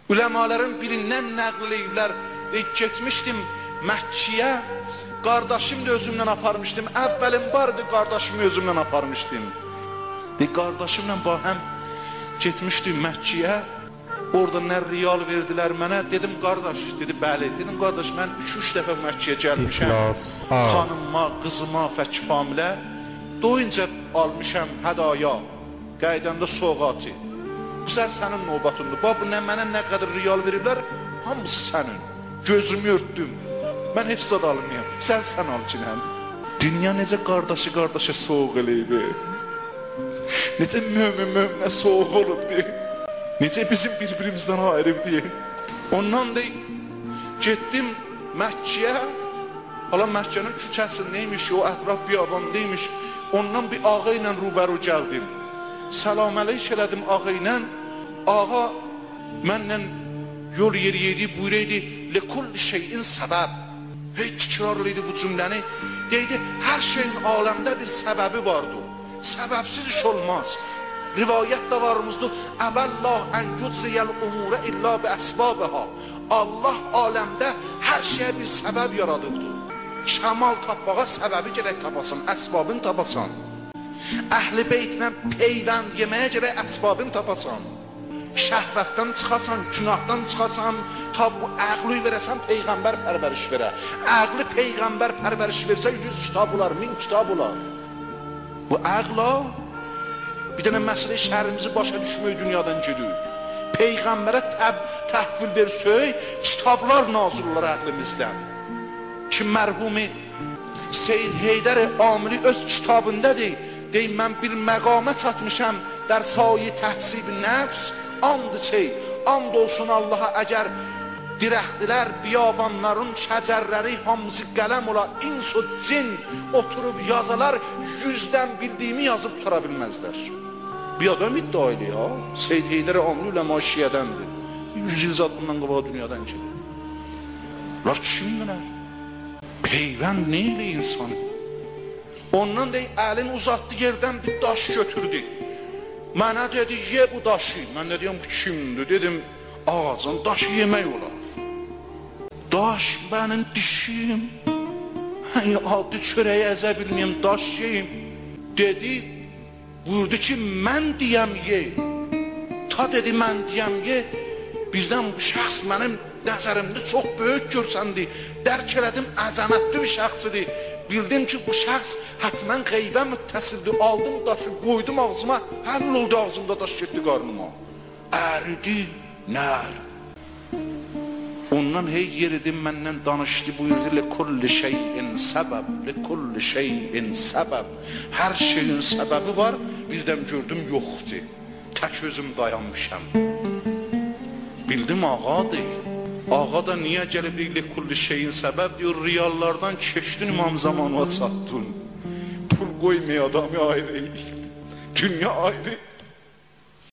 Uləmaların birindən nəql ediblər. Getmişdim Məkkiyə, qardaşım da özümlə aparmışdım. Əvvəlim vardı, qardaşımı özümlə aparmışdım. Qardaşımla bahəm getmişdim Məkkiyə. Orada nə riyal verdilər mənə. Dedim qardaş, dedi bəli. Dedim qardaş, mən 3 dəfə Məkkiyə gəlmişəm. Xanımma, qızıma, fəkifamilə doyunca almışam hədaya, qaydanda soğatı. Bu sər sənin növbətindir. Bax, mənə nə qədər riyal veriblər, hamısı sənin. Gözümü örtdüm. Mən heç zad almayam. Sən al ki, nəm. Dünya necə qardaşı soğuk eləyib. Necə möminə soğuk olubdur. Necə bizim bir-birimizdən ayrıbdır. Ondan da getdim Məkkiyə. Hala Məkkənin küçəsindəymiş, o ətraf biyabandaymış. Ondan bir ağa ilə rubəru gəldim. Salam əleyk elədim ağa ilə. Ağa mənlə yol yeriydi, buyuraydı. Lekulli şeyin səbəb. Hey, tikrarlıydı bu cümləni. Deydi, hər şeyin aləmdə bir səbəbi vardı. Səbəbsiz iş olmaz. Rivayətdə varımızdır. Əvəllah ən gücriyəl umurə illa bi əsbabəha. Allah aləmdə hər şeyə bir səbəb yaradıbdır. Kəmal tapmağa səbəbi gərək tapasan, əsbabını tapasan. Əhl-i beytlə peyvənd yeməyə gərək əsbabını tapasan. Şəhvətdən çıxasan, günahdan çıxasan, ta bu əqli verəsən, Peyğəmbər pərvəriş verə. Əqli Peyğəmbər pərvəriş versə 100 kitab olar, 1000 kitab olar. Bu əqla bir dənə məsələ şəhərimizi başa düşmək dünyadan gedir. Peyğəmbərə təhvil versək, kitablar nazil olar əqlimizdən. Ki mərhumi Seyyid Heydər Amili öz kitabındadır. Deyim, mən bir məqamə çatmışam در سایه تحصیب نفس and çey, and olsun Allaha əgər dirəxtlər, biyabanların, şəcərləri hamısı qələm ola, ins o cin oturub yazalar, 100-dən bildiyimi yazıb tutura bilməzlər. Bir adam iddia edir ya, Seyyid Heydər Amili uləma şiyədəndir. 100 il zat bundan qabağa dünyadan gedir. Bunlar kimdirlər? Peyvənd neyli insanı? Ondan deyik, əlin uzatdı yerdən bir daş götürdü. Mənə dedi, ye bu daşı. Mən də deyəm, bu kimdir? Dedim, ağacın daşı yemək olar. Daş mənim dişim. Adi çörəyi əzə bilməyəm, daş yeyim. Dedi, buyurdu ki, mən deyəm ye. Ta dedi, mən deyəm ye. Birdən bu şəxs mənim nəzərimdə çox böyük görsəndi. Dərk elədim, əzəmətli bir şəxsidir. Bildim ki, bu şəxs hətmən qeybə müttəsildir. Aldım daşı, qoydum ağzıma, həll oldu ağzımda daş getdi qarnıma. Əridi, nər. Ondan hey yeridim, məndən danışdı, buyurdu, lekulli şeyin səbəb, lekulli şeyin səbəb. Hər şeyin səbəbi var, birdən gördüm, yoxdur. Tək özüm dayanmışam. Bildim, ağadır. Ağa da niyə gəlib lekulli şeyin səbəb diyor, riyallardan keçdin imam zamanına çatdın. Pul qoymaya adamı ayrı, dünya ayrı.